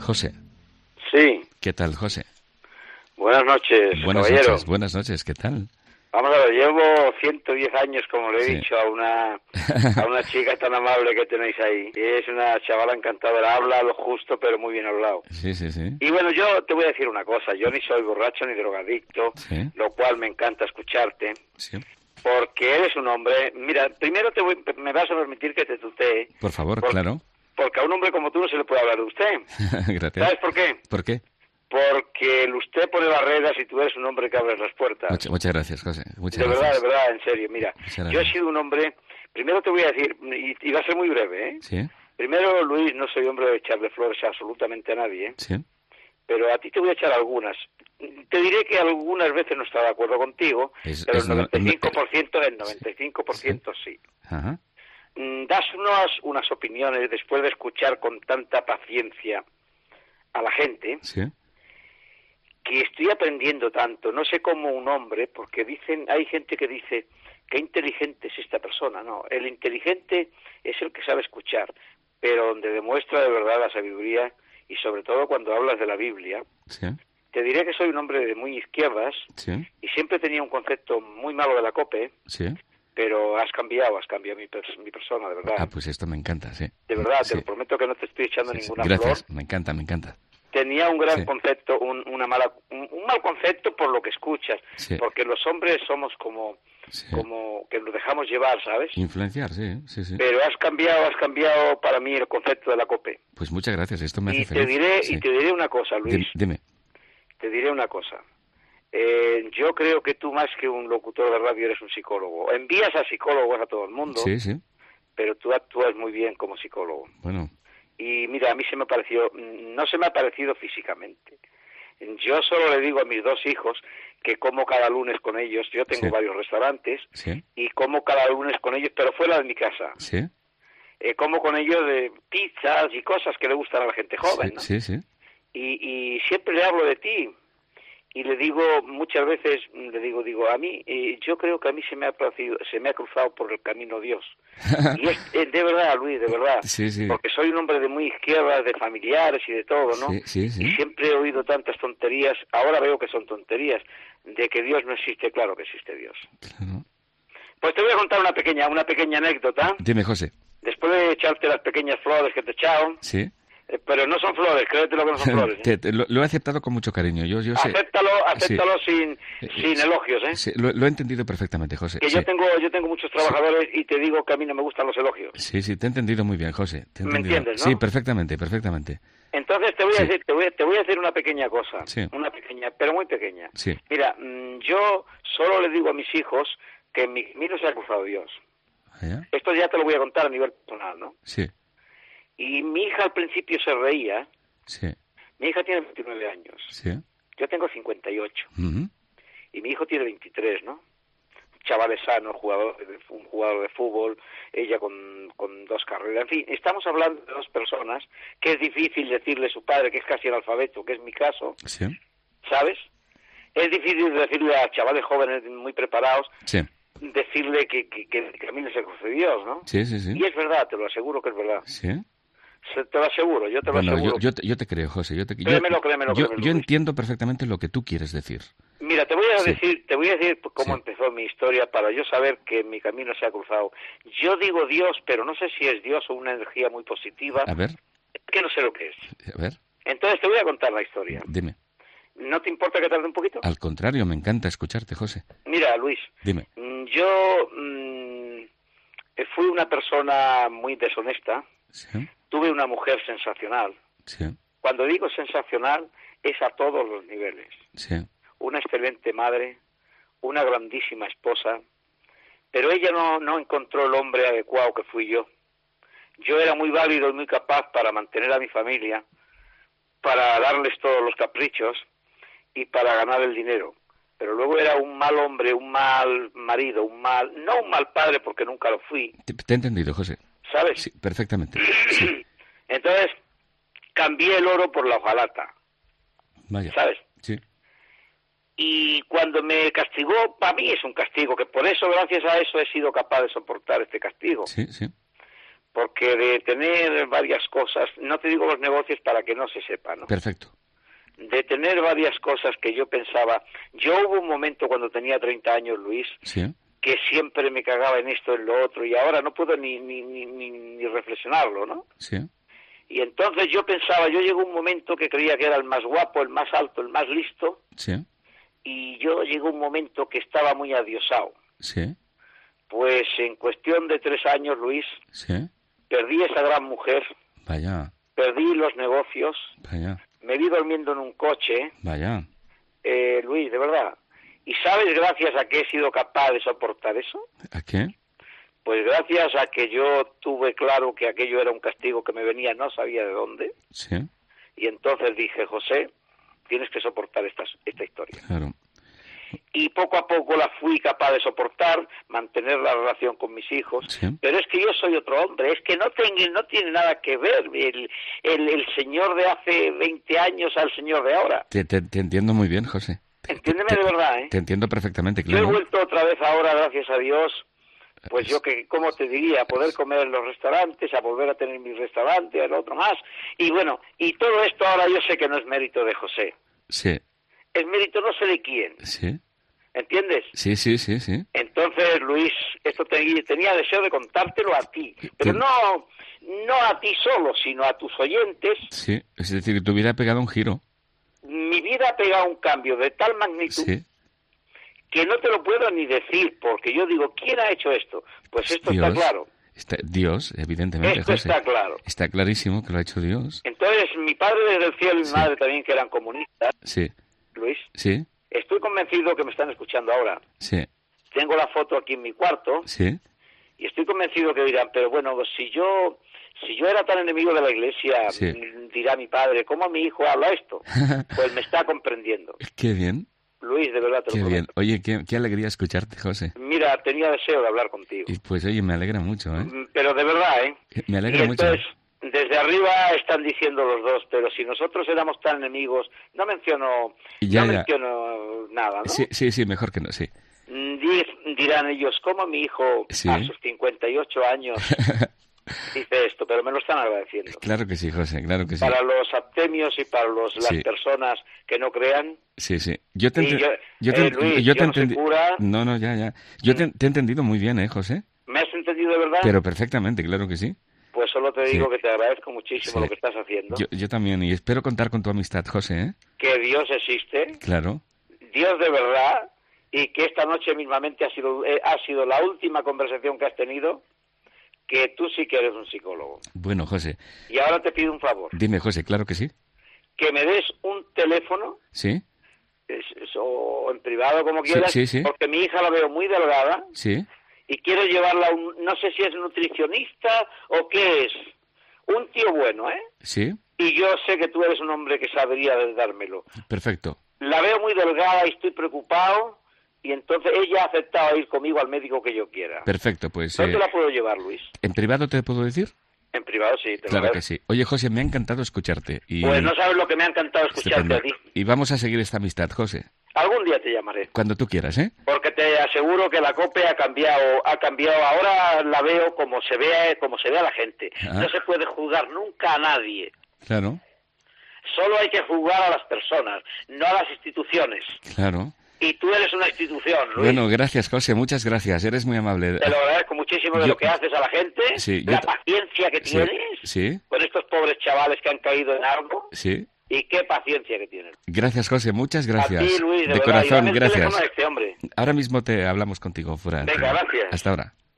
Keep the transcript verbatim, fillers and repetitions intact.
José. Sí. ¿Qué tal, José? Buenas noches, Buenas caballero. noches, buenas noches, ¿qué tal? Vamos a ver, llevo ciento diez años, como le he Sí. dicho a una a una chica tan amable que tenéis ahí. Es una chavala encantadora, habla lo justo, pero muy bien hablado. Sí, sí, sí. Y bueno, yo te voy a decir una cosa, yo ni soy borracho ni drogadicto, Sí. lo cual me encanta escucharte, Sí. porque eres un hombre... Mira, primero te voy, me vas a permitir que te tutee. Por favor, porque, claro. Porque a un hombre como tú no se le puede hablar de usted. Gracias. ¿Sabes por qué? ¿Por qué? Porque el usted pone barreras y tú eres un hombre que abre las puertas. Muchas, muchas gracias, José. Muchas de verdad, gracias. de verdad, en serio. Mira, yo he sido un hombre... Primero te voy a decir, y, y va a ser muy breve, ¿eh? Sí. Primero, Luis, no soy hombre de echarle flores a absolutamente a nadie, ¿eh? Sí. Pero a ti te voy a echar algunas. Te diré que algunas veces no estaba de acuerdo contigo, Es, pero es el no- noventa y cinco por ciento, el noventa y cinco por ciento sí. Ajá. Mm, Das unas, unas opiniones después de escuchar con tanta paciencia a la gente, Sí. que estoy aprendiendo tanto. No sé cómo un hombre, porque dicen, hay gente que dice, qué inteligente es esta persona. No, el inteligente es el que sabe escuchar, pero donde demuestra de verdad la sabiduría, y sobre todo cuando hablas de la Biblia. Sí. Te diré que soy un hombre de muy izquierdas, Sí. y siempre tenía un concepto muy malo de la COPE, Sí. pero has cambiado, has cambiado mi, pers- mi persona, de verdad. Ah, pues esto me encanta, sí. De verdad, Sí. te lo prometo que no te estoy echando Sí, sí. ninguna Gracias, flor. me encanta, me encanta. Tenía un gran Sí. concepto, un, una mala, un, un mal concepto por lo que escuchas, Sí. porque los hombres somos como, Sí. como que nos dejamos llevar, ¿sabes? Influenciar, sí, sí, sí. Pero has cambiado, has cambiado para mí el concepto de la COPE. Pues muchas gracias, esto me hace Y te feliz. diré, Sí. y te diré una cosa, Luis. Dim- Dime. Te diré una cosa. Eh, yo creo que tú más que un locutor de radio eres un psicólogo. Envías a psicólogos a todo el mundo, Sí, sí. pero tú actúas muy bien como psicólogo. Bueno, Y mira, a mí se me ha parecido, no se me ha parecido físicamente. Yo solo le digo a mis dos hijos que como cada lunes con ellos, yo tengo Sí. varios restaurantes, sí, y como cada lunes con ellos, pero fuera de mi casa. sí. Eh, como con ellos de pizzas y cosas que le gustan a la gente joven, Sí, ¿no? sí, sí. Y, y siempre le hablo de ti. Y le digo muchas veces, le digo, digo, a mí, eh, yo creo que a mí se me ha parecido, se me ha cruzado por el camino Dios. Y es, eh, de verdad, Luis, de verdad. Sí, sí. Porque soy un hombre de muy izquierdas, de familiares y de todo, ¿no? Sí, sí, sí. Y siempre he oído tantas tonterías, ahora veo que son tonterías, de que Dios no existe. Claro que existe Dios. Claro. Pues te voy a contar una pequeña, una pequeña anécdota, Dime, José. después de echarte las pequeñas flores que te he echado, Sí. eh, pero no son flores, créetelo que no son flores. ¿eh? Te- te- lo, lo he aceptado con mucho cariño. Yo, yo sé. Acéptalo, acéptalo sin, Eh, sin sí. elogios, ¿eh? Sí, lo, lo he entendido perfectamente, José. Que Sí. yo tengo yo tengo muchos trabajadores y te digo que a mí no me gustan los elogios. Sí, sí, te he entendido muy bien, José. Te he ¿Me entendido. entiendes, no? Sí, perfectamente, perfectamente. Entonces te voy Sí. a decir te voy, a- te voy a decir una pequeña cosa, Sí. una pequeña, pero muy pequeña. Sí. Mira, mm, yo solo le digo a mis hijos que en mi camino se ha cruzado Dios. ¿Ya? Esto ya te lo voy a contar a nivel personal, ¿no? Sí, Y mi hija al principio se reía. sí, Mi hija tiene veintinueve años. sí. Yo tengo cincuenta y ocho. Ujú. Y mi hijo tiene veintitrés, ¿no? Chaval sano, jugador de, un jugador de fútbol, ella con, con dos carreras. En fin, estamos hablando de dos personas que es difícil decirle a su padre, que es casi analfabeto, que es mi caso, Sí, ¿sabes? Es difícil decirle a chavales jóvenes muy preparados, sí, decirle que, que, que el camino es el cruce de Dios, ¿no? sí, sí, sí. Y es verdad, te lo aseguro que es verdad. Sí. Se- Te lo aseguro, yo te lo Bueno, aseguro. yo, yo, te, yo te creo, José. Yo te, yo- Créemelo, créemelo, yo, créemelo, yo Luis. entiendo perfectamente lo que tú quieres decir. Mira, te voy a Sí. decir, te voy a decir cómo Sí. empezó mi historia para yo saber que mi camino se ha cruzado. Yo digo Dios, pero no sé si es Dios o una energía muy positiva. A ver, Es que no sé lo que es. a ver, Entonces te voy a contar la historia. dime. ¿No te importa que tarde un poquito? Al contrario, me encanta escucharte, José. Mira, Luis, Dime. mm, yo mm, fui una persona muy deshonesta. Sí, Tuve una mujer sensacional. sí, Cuando digo sensacional, es a todos los niveles. sí, Una excelente madre, una grandísima esposa, pero ella no, no encontró el hombre adecuado que fui yo. Yo era muy válido y muy capaz para mantener a mi familia, para darles todos los caprichos y para ganar el dinero. Pero luego era un mal hombre, un mal marido, un mal... no un mal padre porque nunca lo fui, te, te he entendido, José. ¿sabes? Sí, perfectamente. Sí, Entonces, cambié el oro por la hojalata, vaya. ¿sabes? Sí, Y cuando me castigó, para mí es un castigo, que por eso, gracias a eso, he sido capaz de soportar este castigo. sí, sí. porque de tener varias cosas, no te digo los negocios para que no se sepa, ¿no? Perfecto. De tener varias cosas que yo pensaba, yo hubo un momento cuando tenía treinta años, Luis, Sí. que siempre me cagaba en esto, en lo otro, y ahora no puedo ni, ni, ni, ni, ni reflexionarlo, ¿no? Sí. Y entonces yo pensaba, yo llegó un momento que creía que era el más guapo, el más alto, el más listo, Sí. y yo llegó un momento que estaba muy adiosado. Sí. Pues en cuestión de tres años, Luis, Sí. perdí esa gran mujer, Vaya. perdí los negocios, Vaya. me vi durmiendo en un coche, Vaya. eh, Luis, de verdad. ¿Y sabes gracias a qué he sido capaz de soportar eso? ¿A qué? Pues gracias a que yo tuve claro que aquello era un castigo que me venía, no sabía de dónde, Sí. y entonces dije, José, tienes que soportar esta, esta historia. Claro. Y poco a poco la fui capaz de soportar, mantener la relación con mis hijos, Sí. pero es que yo soy otro hombre, es que no, tengo, no tiene nada que ver el, el, el señor de hace veinte años al señor de ahora. Te, te, te entiendo muy bien, José. Te- Entiéndeme te- de verdad, ¿eh? Te entiendo perfectamente, Yo he claro. vuelto otra vez ahora, gracias a Dios, pues yo que, ¿cómo te diría? A poder comer en los restaurantes, a volver a tener mi restaurante, el otro más. Y bueno, y todo esto ahora yo sé que no es mérito de José. Sí. Es mérito no sé de quién, Sí. ¿entiendes? Sí, sí, sí, sí. Entonces, Luis, esto te- tenía deseo de contártelo a ti, pero Te- no, no a ti solo, sino a tus oyentes. Sí. Es decir, que tu vida ha pegado un giro. Mi vida ha pegado un cambio de tal magnitud Sí. que no te lo puedo ni decir, porque yo digo, ¿quién ha hecho esto? Pues esto Dios. está claro. Está- Dios, evidentemente, Esto José. está claro. Está clarísimo que lo ha hecho Dios. Entonces, mi padre desde el cielo y mi Sí. madre también, que eran comunistas, Sí. Luis, Sí. estoy convencido que me están escuchando ahora. Sí. Tengo la foto aquí en mi cuarto Sí. y estoy convencido que dirán, pero bueno, si yo si yo era tan enemigo de la iglesia, Sí. m- dirá mi padre, ¿cómo mi hijo habla esto? Pues me está comprendiendo. Qué bien. Luis, de verdad te Qué lo bien. prometo. Oye, qué, qué alegría escucharte, José. Mira, tenía deseo de hablar contigo. Y pues, oye, me alegra mucho, ¿eh? Mm, Pero de verdad, ¿eh? Me Y alegra mucho. entonces, desde arriba están diciendo los dos, pero si nosotros éramos tan enemigos, no menciono, Ya, no ya. menciono nada, ¿no? Sí, sí, sí, mejor que no, sí. Mm, di- Dirán ellos, ¿cómo mi hijo Sí. a sus cincuenta y ocho años dice esto? Pero me lo están agradeciendo. Claro que sí, José, claro que sí. Para los abstemios y para los, las Sí. personas que no crean, Sí, sí. Yo te, Sí, ente- yo- yo te, eh, Luis, yo te yo no soy entendi- cura. No, no, ya, ya. Yo te, te he entendido muy bien, ¿eh, José? ¿me has entendido de verdad? Pero perfectamente, claro que sí. Pues solo te Sí. digo que te agradezco muchísimo Sí. lo que estás haciendo. Yo, yo también, y espero contar con tu amistad, José, ¿eh? Que Dios existe, Claro. Dios de verdad, y que esta noche mismamente ha sido, eh, ha sido la última conversación que has tenido, que tú sí que eres un psicólogo. Bueno, José, Y ahora te pido un favor, dime, José, claro que sí. que me des un teléfono, ¿Sí? es- es- o en privado como Sí, quieras, sí, sí. porque mi hija la veo muy delgada ¿Sí? y quiero llevarla a un, no sé si es nutricionista o qué es, un tío bueno, ¿eh? ¿Sí? Y yo sé que tú eres un hombre que sabría dármelo. Perfecto. La veo muy delgada y estoy preocupado, y entonces ella ha aceptado ir conmigo al médico que yo quiera. Perfecto, pues... ¿No eh, te la puedo llevar, Luis? ¿En privado te puedo decir? En privado sí, te lo Claro que agradezco. sí. Oye, José, me ha encantado escucharte. Y... Pues no sabes lo que me ha encantado escucharte Estupendo. a ti. Y vamos a seguir esta amistad, José. Algún día te llamaré, Cuando tú quieras, ¿eh? porque te aseguro que la COPE ha cambiado, ha cambiado. Ahora la veo como se ve, como se ve a la gente. Ah. No se puede juzgar nunca a nadie. Claro, Solo hay que juzgar a las personas, no a las instituciones. claro. Y tú eres una institución, Luis. Bueno, gracias, José, muchas gracias. Eres muy amable. Te lo agradezco muchísimo de Yo- lo que haces a la gente, Sí, yo la ta- paciencia que Sí, tienes sí, con estos pobres chavales que han caído en algo, sí. y qué paciencia que tienen. Gracias, José, muchas gracias. A ti, Luis, de, de verdad. Y corazón, dame el gracias. teléfono de este hombre. Ahora mismo te hablamos contigo fuera. Venga, gracias. Hasta ahora.